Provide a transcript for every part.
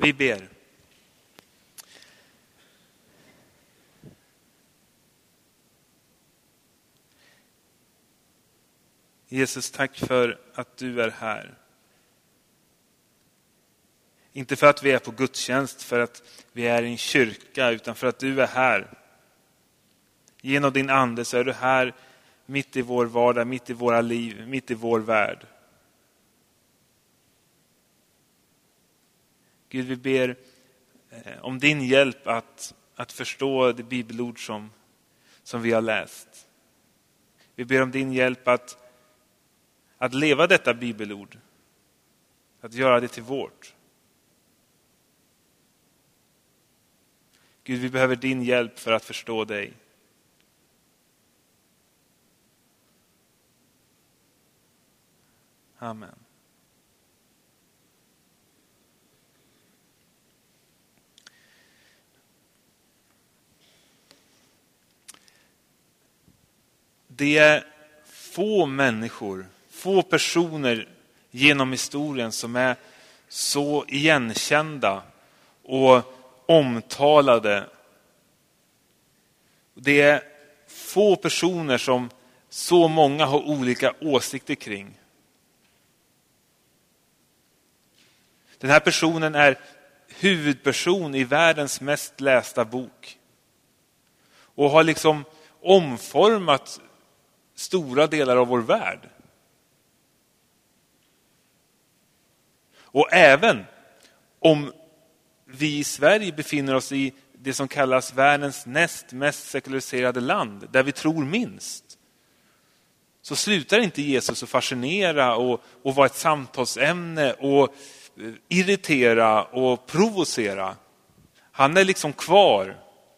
Vi ber. Jesus, tack för att du är här. Inte för att vi är på gudstjänst, för att vi är i en kyrka, utan för att du är här. Genom din ande så är du här mitt i vår vardag, mitt i våra liv, mitt i vår värld. Gud, vi ber om din hjälp att förstå det bibelord som vi har läst. Vi ber om din hjälp att leva detta bibelord. Att göra det till vårt. Gud, vi behöver din hjälp för att förstå dig. Amen. Det är få människor, få personer genom historien som är så igenkända och omtalade. Det är få personer som så många har olika åsikter kring. Den här personen är huvudperson i världens mest lästa bok. Och har liksom omformat stora delar av vår värld. Och även om vi i Sverige befinner oss i det som kallas världens näst mest sekulariserade land, där vi tror minst, så slutar inte Jesus att fascinera och vara ett samtalsämne och irritera och provocera. Han är liksom kvar.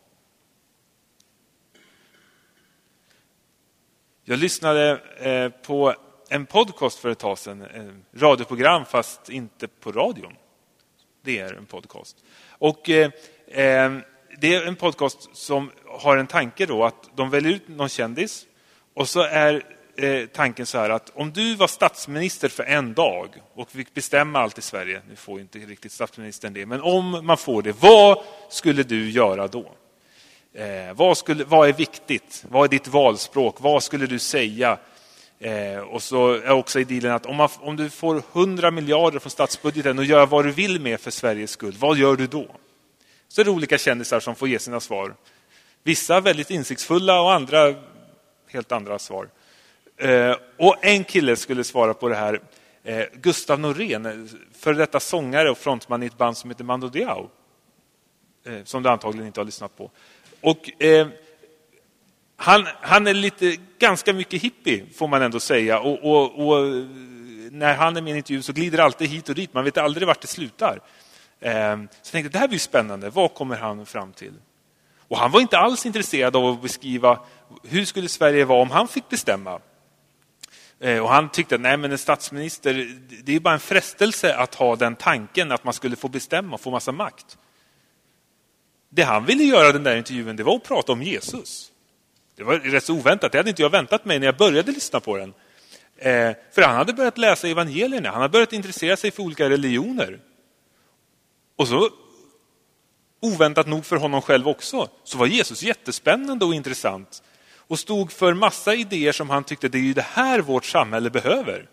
Jag lyssnade på en podcast för ett tag sedan, en radioprogram fast inte på radion. Det är en podcast. Och det är en podcast som har en tanke då att de väljer ut någon kändis och så är tanken så här att om du var statsminister för en dag och fick bestämma allt i Sverige, nu får inte riktigt statsministern det, men om man får det, vad skulle du göra då? Vad är viktigt? Vad är ditt valspråk? Vad skulle du säga? Och så är också idén att om du får 100 miljarder från statsbudgeten och gör vad du vill med för Sveriges skull, vad gör du då? Så är det olika kändisar som får ge sina svar. Vissa väldigt insiktsfulla och andra helt andra svar. Och en kille skulle svara på det här. Gustav Norén, för detta sångare och frontman i ett band som heter Mando Diao. Som du antagligen inte har lyssnat på. Och han är ganska mycket hippie får man ändå säga. Och när han är med i en intervju så glider alltid hit och dit. Man vet aldrig vart det slutar. Så jag tänkte, det här blir spännande. Vad kommer han fram till? Och han var inte alls intresserad av att beskriva hur skulle Sverige vara om han fick bestämma. Och han tyckte att nej, men en statsminister, det är bara en frestelse att ha den tanken att man skulle få bestämma och få massa makt. Det han ville göra den där intervjun, det var att prata om Jesus. Det var rätt så oväntat. Det hade inte jag väntat mig när jag började lyssna på den. För han hade börjat läsa evangelierna. Han hade börjat intressera sig för olika religioner. Och så, oväntat nog för honom själv också, så var Jesus jättespännande och intressant. Och stod för massa idéer som han tyckte det är ju det här vårt samhälle behöver.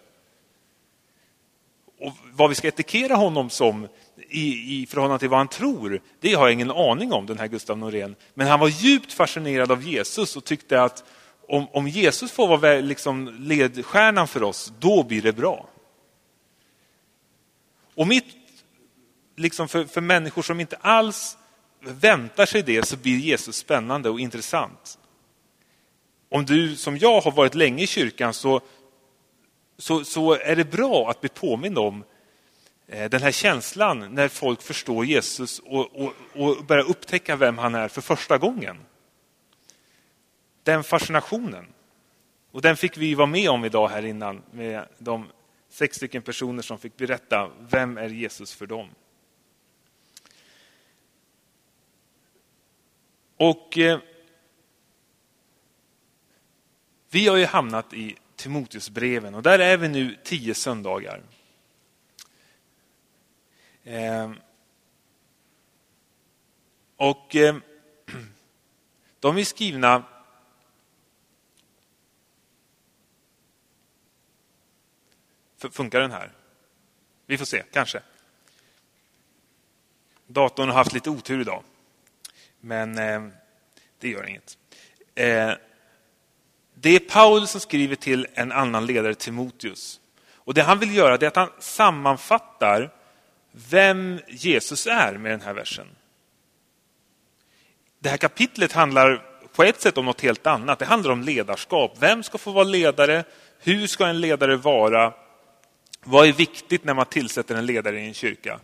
Och vad vi ska etikera honom som i förhållande till vad han tror, det har jag ingen aning om, den här Gustav Norén. Men han var djupt fascinerad av Jesus och tyckte att om Jesus får vara liksom ledstjärnan för oss, då blir det bra. Och liksom för människor som inte alls väntar sig det, så blir Jesus spännande och intressant. Om du som jag har varit länge i kyrkan så är det bra att bli påmind om den här känslan när folk förstår Jesus och börjar upptäcka vem han är för första gången. Den fascinationen. Och den fick vi vara med om idag här innan med de 6 stycken personer som fick berätta vem är Jesus för dem. Och vi har ju hamnat i Timoteusbreven och där är vi nu 10 söndagar. Och de är skrivna funkar den här? Vi får se, kanske. Datorn har haft lite otur idag. Men det gör inget. Det är Paulus som skriver till en annan ledare, Timoteus. Och det han vill göra är att han sammanfattar vem Jesus är med den här versen. Det här kapitlet handlar på ett sätt om något helt annat. Det handlar om ledarskap. Vem ska få vara ledare? Hur ska en ledare vara? Vad är viktigt när man tillsätter en ledare i en kyrka?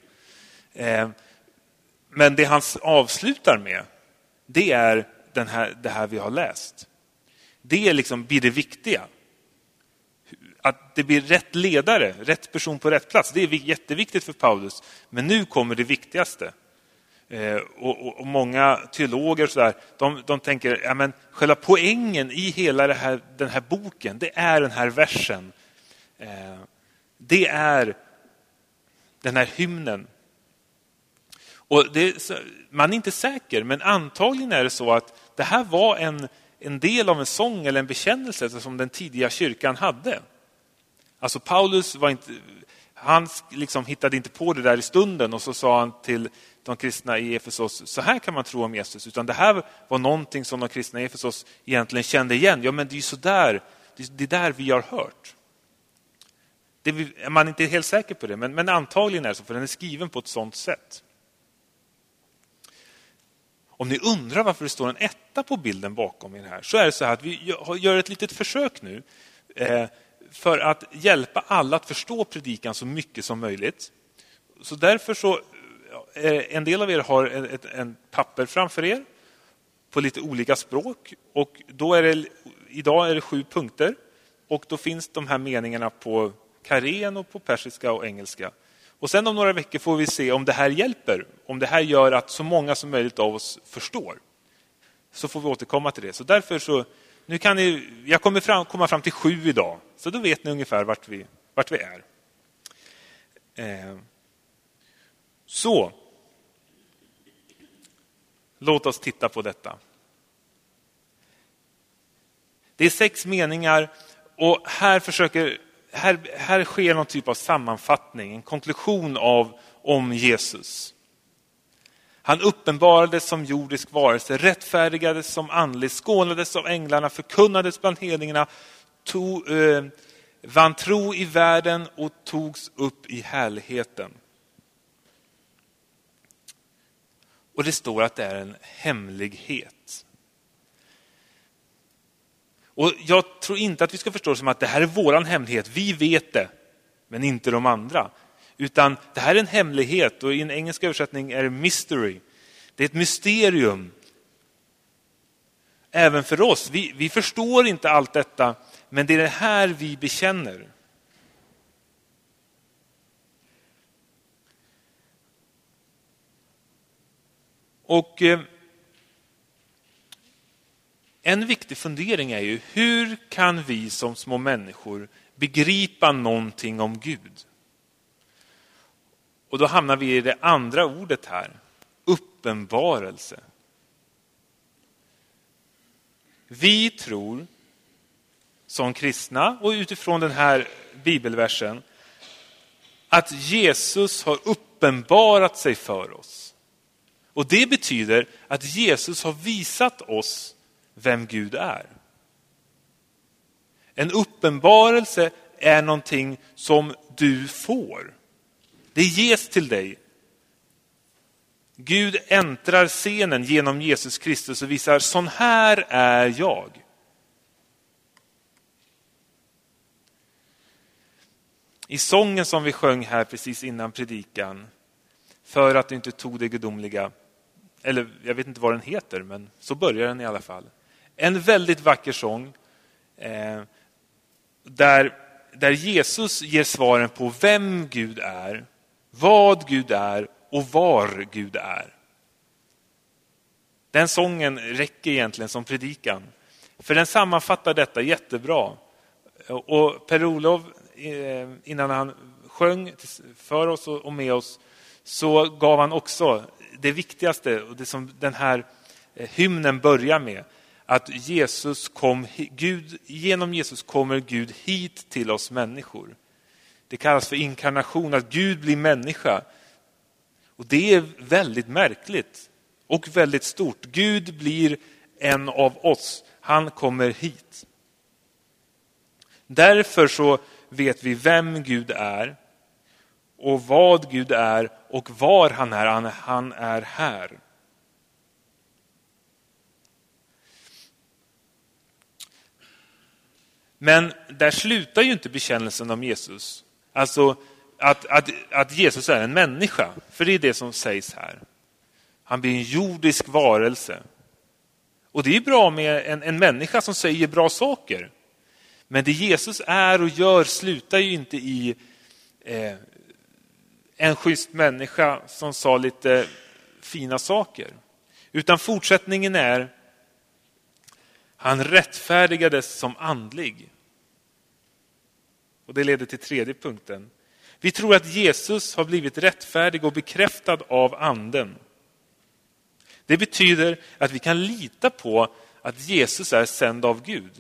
Men det han avslutar med, det är det här vi har läst. Det är liksom blir det viktiga. Att det blir rätt ledare, rätt person på rätt plats. Det är jätteviktigt för Paulus. Men nu kommer det viktigaste. Och många teologer så där, de tänker, ja, men själva poängen i hela den här boken, det är den här versen. Det är den här hymnen. Och man är inte säker, men antagligen är det så att det här var en del av en sång eller en bekännelse som den tidiga kyrkan hade. Alltså Paulus han liksom hittade inte på det där i stunden och så sa han till de kristna i Efesos, så här kan man tro om Jesus. Utan det här var någonting som de kristna i Efesos egentligen kände igen. Ja, men det är ju så där, det är där vi har hört. Man är inte helt säker på det, men antagligen är det så, för den är skriven på ett sånt sätt. Om ni undrar varför det står en etta på bilden bakom i den här, så är det så här att vi gör ett litet försök nu för att hjälpa alla att förstå predikan så mycket som möjligt. Så därför så en del av er har en papper framför er på lite olika språk, och idag är det 7 punkter, och då finns de här meningarna på karen och på persiska och engelska. Och sen om några veckor får vi se om det här hjälper, om det här gör att så många som möjligt av oss förstår. Så får vi återkomma till det. Så därför så, jag kommer komma fram till 7 idag, så då vet ni ungefär vart vi är. Så, låt oss titta på detta. Det är 6 meningar, och här sker någon typ av sammanfattning, en konklusion om Jesus. Han uppenbarades som jordisk varelse, rättfärdigades som andlig, skånades av änglarna, förkunnades bland hedningarna, vann tro i världen och togs upp i härligheten. Och det står att det är en hemlighet. Och jag tror inte att vi ska förstå det som att det här är våran hemlighet. Vi vet det, men inte de andra. Utan det här är en hemlighet, och i en engelsk översättning är det mystery. Det är ett mysterium. Även för oss. Vi förstår inte allt detta, men det är det här vi bekänner. Och en viktig fundering är ju, hur kan vi som små människor begripa någonting om Gud? Och då hamnar vi i det andra ordet här, uppenbarelse. Vi tror som kristna och utifrån den här bibelversen att Jesus har uppenbarat sig för oss. Och det betyder att Jesus har visat oss vem Gud är. En uppenbarelse är någonting som du får. Det ges till dig. Gud äntrar scenen genom Jesus Kristus och visar, sån här är jag. I sången som vi sjöng här precis innan predikan, för att du inte tog det gudomliga, eller jag vet inte vad den heter, men så börjar den i alla fall. En väldigt vacker sång där Jesus ger svaren på vem Gud är, vad Gud är och var Gud är. Den sången räcker egentligen som predikan, för den sammanfattar detta jättebra. Och Per-Olof, innan han sjöng för oss och med oss, så gav han också det viktigaste och det som den här hymnen börjar med. Att genom Jesus kommer Gud hit till oss människor. Det kallas för inkarnation, att Gud blir människa. Och det är väldigt märkligt och väldigt stort. Gud blir en av oss. Han kommer hit. Därför så vet vi vem Gud är och vad Gud är och var han är. Han är här. Men där slutar ju inte bekännelsen om Jesus. Alltså att Jesus är en människa. För det är det som sägs här. Han blir en jordisk varelse. Och det är bra med en människa som säger bra saker. Men det Jesus är och gör slutar ju inte i en schysst människa som sa lite fina saker. Utan fortsättningen är: han rättfärdigades som andlig. Och det leder till tredje punkten. Vi tror att Jesus har blivit rättfärdig och bekräftad av anden. Det betyder att vi kan lita på att Jesus är sänd av Gud.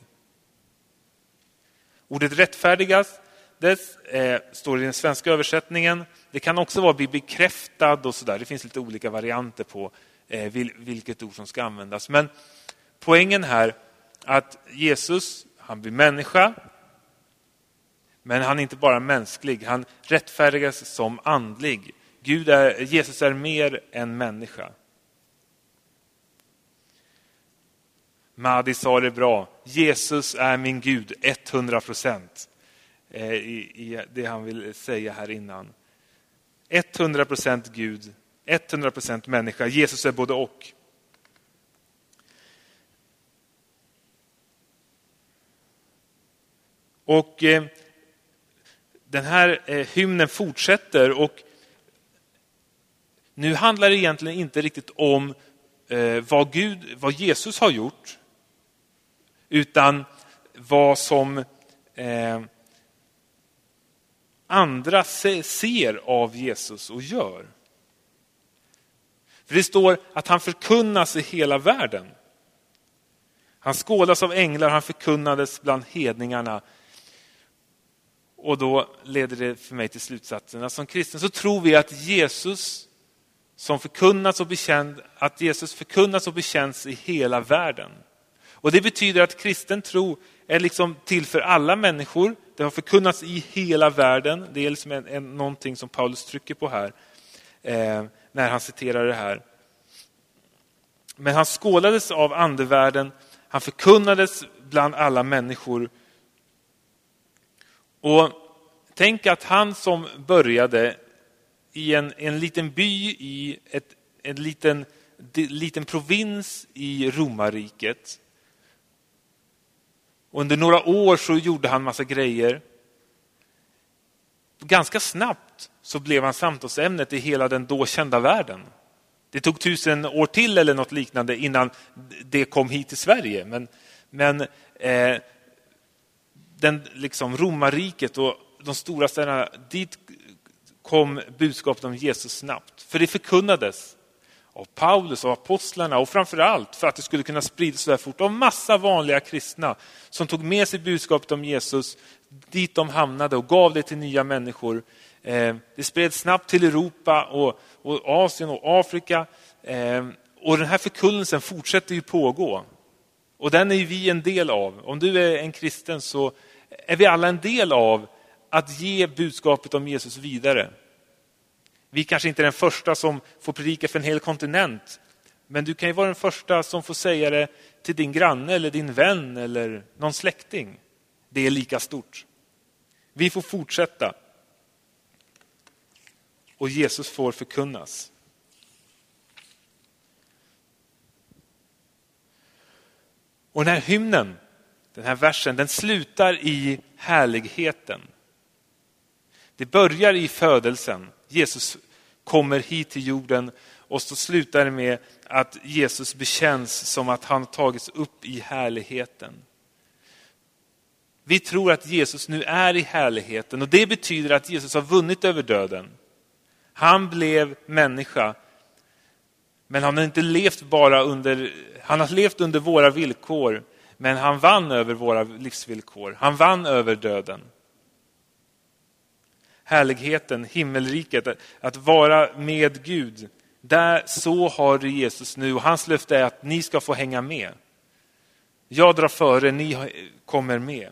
Ordet rättfärdigas står i den svenska översättningen. Det kan också vara bli bekräftad och sådär. Det finns lite olika varianter på vilket ord som ska användas. Men poängen här att Jesus, han blir människa. Men han är inte bara mänsklig. Han rättfärdigas som andlig. Jesus är mer än människa. Madi sa det bra. Jesus är min Gud 100%. I det han vill säga här innan. 100% Gud, 100% människa. Jesus är både och. Och den här hymnen fortsätter, och nu handlar det egentligen inte riktigt om vad Jesus har gjort, utan vad som andra ser av Jesus och gör. För det står att han förkunnas i hela världen. Han skådas av änglar, han förkunnades bland hedningarna. Och då leder det för mig till slutsatsen att som kristen så tror vi att Jesus förkunnas och bekänns i hela världen. Och det betyder att kristen tro är liksom till för alla människor. Det har förkunnats i hela världen. Det är liksom någonting som Paulus trycker på här när han citerar det här. Men han skålades av andevärlden. Han förkunnades bland alla människor. Och tänk att han som började i en liten by i en liten provins i Romarriket. Under några år så gjorde han massa grejer. Ganska snabbt så blev han samtalsämnet i hela den då kända världen. Det tog 1000 år till eller något liknande innan det kom hit till Sverige. Men den liksom Romarriket och de stora städerna, dit kom budskapet om Jesus snabbt. För det förkunnades av Paulus och apostlarna, och framförallt för att det skulle kunna spridas så där fort av massa vanliga kristna som tog med sig budskapet om Jesus dit de hamnade och gav det till nya människor. Det spreds snabbt till Europa och Asien och Afrika. Och den här förkunnelsen fortsätter ju pågå. Och den är ju vi en del av. Om du är en kristen så är vi alla en del av att ge budskapet om Jesus vidare. Vi kanske inte är den första som får predika för en hel kontinent. Men du kan ju vara den första som får säga det till din granne eller din vän eller någon släkting. Det är lika stort. Vi får fortsätta. Och Jesus får förkunnas. Och den här hymnen, den här versen, den slutar i härligheten. Det börjar i födelsen. Jesus kommer hit till jorden, och så slutar det med att Jesus bekänns som att han tagits upp i härligheten. Vi tror att Jesus nu är i härligheten, och det betyder att Jesus har vunnit över döden. Han blev människa Men han har inte levt bara han har levt under våra villkor, men han vann över våra livsvillkor. Han vann över döden. Härligheten, himmelriket, att vara med Gud. Så har Jesus nu, och hans löfte är att ni ska få hänga med. Jag drar före, ni kommer med.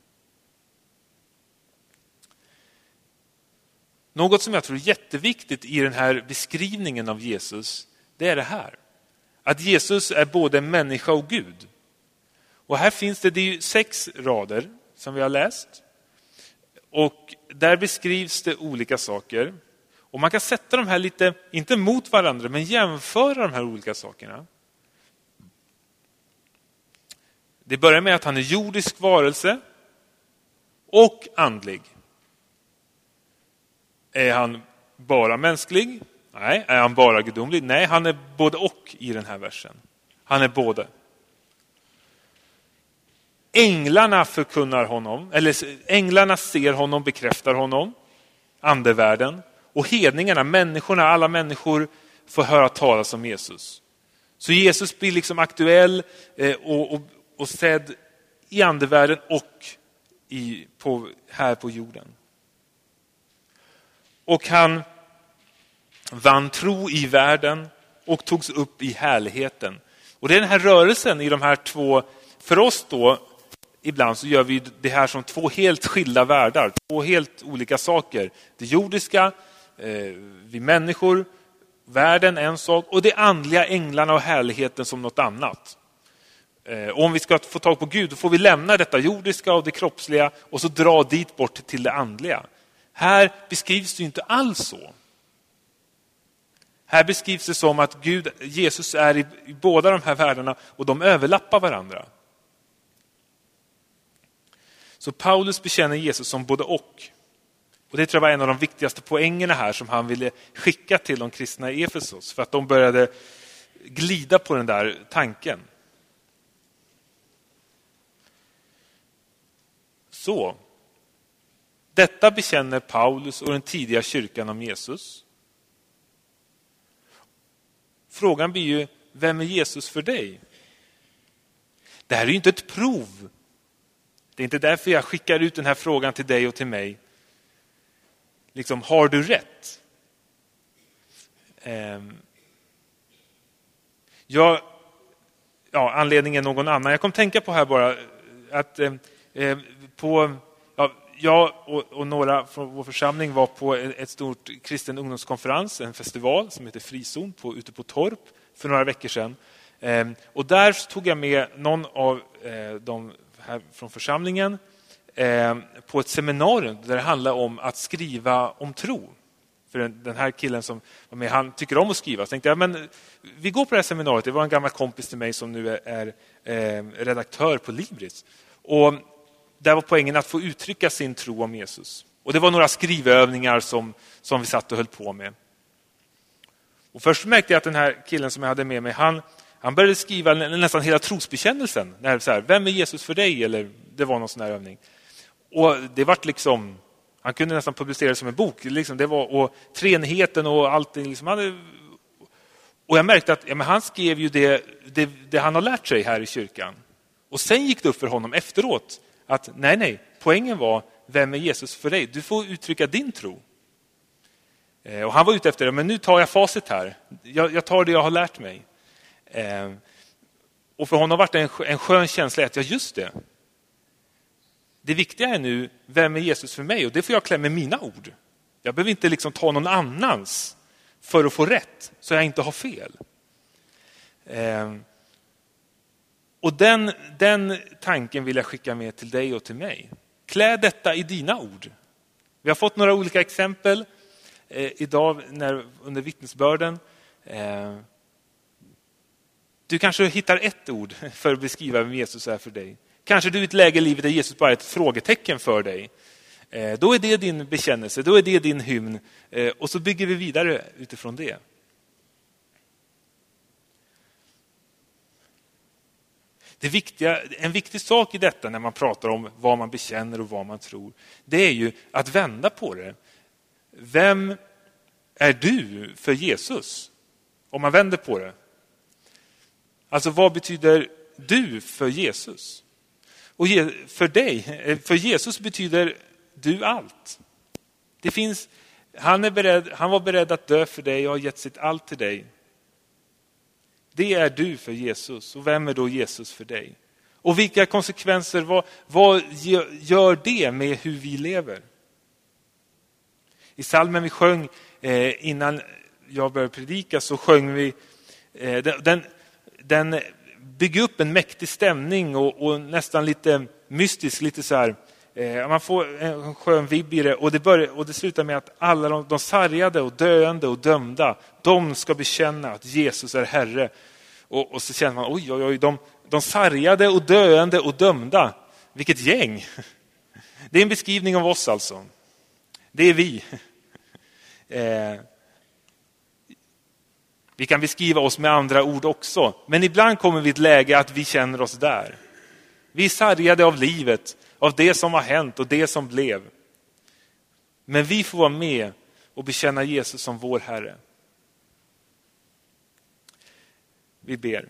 Något som jag tror är jätteviktigt i den här beskrivningen av Jesus, det är det här. Att Jesus är både människa och Gud. Och här finns det är ju 6 rader som vi har läst. Och där beskrivs det olika saker. Och man kan sätta de här lite, inte mot varandra, men jämföra de här olika sakerna. Det börjar med att han är jordisk varelse och andlig. Är han bara mänsklig? Nej. Är han bara gudomlig? Nej, han är både och i den här versen. Han är både. Änglarna förkunnar honom, eller änglarna ser honom, bekräftar honom, andevärlden. Och hedningarna, människorna, alla människor får höra talas om Jesus. Så Jesus blir liksom aktuell och sedd i andevärlden och här på jorden. Och han vann tro i världen och togs upp i härligheten. Och det är den här rörelsen i de här 2, för oss då, ibland så gör vi det här som 2 helt skilda världar, 2 helt olika saker. Det jordiska, vi människor, världen en sak, och det andliga, änglarna och härligheten som något annat. Och om vi ska få tag på Gud, då får vi lämna detta jordiska och det kroppsliga och så dra dit bort till det andliga. Här beskrivs det inte alls så. Här beskrivs det som att Jesus är i båda de här världarna och de överlappar varandra. Så Paulus bekänner Jesus som både och. Och det tror jag var en av de viktigaste poängerna här som han ville skicka till de kristna i Efesos. För att de började glida på den där tanken. Så, detta bekänner Paulus och den tidiga kyrkan om Jesus. Frågan blir ju, vem är Jesus för dig? Det här är ju inte ett prov. Det är inte därför jag skickar ut den här frågan till dig och till mig. Liksom, har du rätt? Anledningen är någon annan. Jag kom tänka på här bara att jag och några från vår församling var på ett stort kristen ungdomskonferens, en festival som heter Frizon ute på Torp för några veckor sedan. Och där tog jag med någon av de här från församlingen på ett seminarium där det handlar om att skriva om tro. För den här killen som var med, han tycker om att skriva. Så tänkte jag, men vi går på det här seminariet. Det var en gammal kompis till mig som nu är redaktör på Libris. Och där var poängen att få uttrycka sin tro om Jesus. Och det var några skrivövningar som vi satt och höll på med. Och först märkte jag att den här killen som jag hade med mig, han började skriva nästan hela trosbekännelsen. När så här, vem är Jesus för dig? Eller det var någon sån här övning. Och det var liksom, han kunde nästan publicera det som en bok. Liksom, det var, och treenigheten och allting. Liksom, och jag märkte att han skrev ju det han har lärt sig här i kyrkan. Och sen gick det upp för honom efteråt att nej, poängen var, vem är Jesus för dig? Du får uttrycka din tro. Och han var ute efter det, men nu tar jag facit här. Jag tar det jag har lärt mig. Och för honom har det varit en skön känsla att just det. Det viktiga är nu, vem är Jesus för mig? Och det får jag klä med mina ord. Jag behöver inte liksom ta någon annans för att få rätt, så jag inte har fel. Och den tanken vill jag skicka med till dig och till mig. Klä detta i dina ord. Vi har fått några olika exempel idag under vittnesbörden. Du kanske hittar ett ord för att beskriva vem Jesus är för dig. Kanske du i ett läge i livet där Jesus bara är ett frågetecken för dig. Då är det din bekännelse, då är det din hymn. Och så bygger vi vidare utifrån det. En viktig sak i detta när man pratar om vad man bekänner och vad man tror, det är ju att vända på det. Vem är du för Jesus? Om man vänder på det. Alltså vad betyder du för Jesus? Och för dig, för Jesus betyder du allt. Det finns, han var beredd att dö för dig och har gett sitt allt till dig. Det är du för Jesus. Och vem är då Jesus för dig? Och vilka konsekvenser, vad gör det med hur vi lever? I psalmen vi sjöng innan jag började predika så sjöng vi, den bygger upp en mäktig stämning och nästan lite mystisk, lite så här, man får en skön vibb i det och det slutar med att alla de sargade och döende och dömda, de ska bekänna att Jesus är Herre. Och så känner man, oj, de sargade och döende och dömda, vilket gäng. Det är en beskrivning av oss alltså. Det är vi. Vi kan beskriva oss med andra ord också. Men ibland kommer vi i ett läge att vi känner oss där. Vi är sargade av livet, av det som har hänt och det som blev. Men vi får vara med och bekänna Jesus som vår Herre. Vi ber.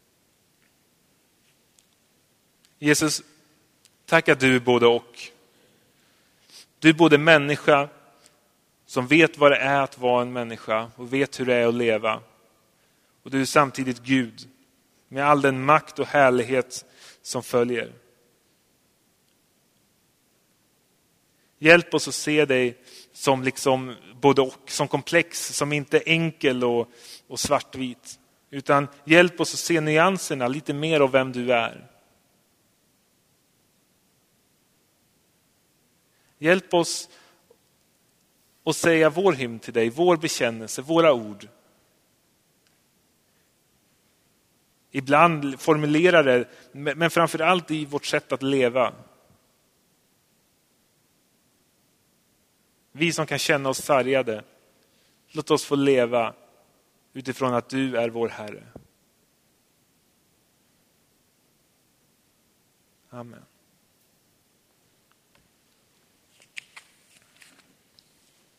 Jesus, tack att du är både och. Du är både människa som vet vad det är att vara en människa och vet hur det är att leva. Och du är samtidigt Gud med all den makt och härlighet som följer. Hjälp oss att se dig som liksom både och, som komplex, som inte enkel och svartvit. Utan hjälp oss att se nyanserna lite mer av vem du är. Hjälp oss att säga vår hymn till dig, vår bekännelse, våra ord. Ibland formulera det, men framförallt i vårt sätt att leva. Vi som kan känna oss sargade, låt oss få leva utifrån att du är vår Herre. Amen.